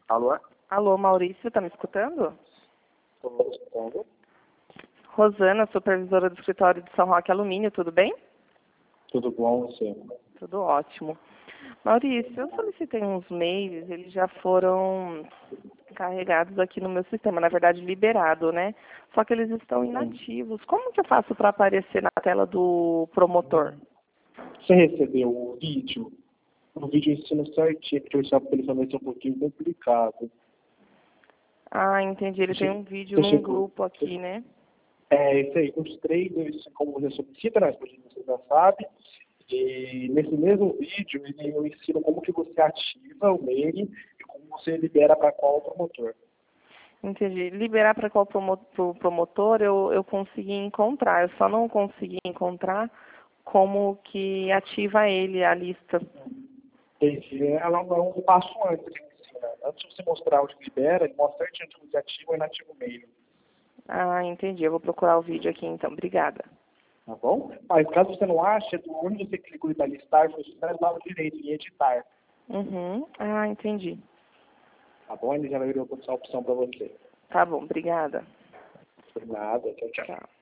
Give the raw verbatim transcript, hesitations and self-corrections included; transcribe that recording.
Alô? Alô, Maurício, tá me escutando? Estou escutando. Rosana, supervisora do escritório de São Roque Alumínio, tudo bem? Tudo bom, você? Tudo ótimo. Maurício, eu solicitei uns mails, eles já foram carregados aqui no meu sistema, na verdade liberado, né? Só que eles estão inativos. Como que eu faço para aparecer na tela do promotor? Você recebeu o vídeo? O vídeo ensina certinho, porque eu sabe que ele também é um pouquinho complicado. Ah, entendi. Ele Você, tem um vídeo você num chegou, grupo aqui, né? É, isso aí, os três, como você solicita, né? Você já sabe. E nesse mesmo vídeo, ele, eu ensino como que você ativa o mail e como você libera para qual promotor. Entendi. Liberar para qual promo pro promotor eu, eu consegui encontrar. Eu só não consegui encontrar como que ativa ele, a lista. Entendi. Ela é um passo antes que ensina. Antes de você mostrar o que libera, ele mostra certinho onde você ativa e inativa o mail. Ah, entendi. Eu vou procurar o vídeo aqui então. Obrigada. Tá bom? Mas caso você não ache, onde você clica em listar, você está do lado direito, em editar. Uhum. Ah, entendi. Tá bom? Ele já vai vir a opção para você. Tá bom, obrigada. Por nada. Tchau, tchau. Tchau.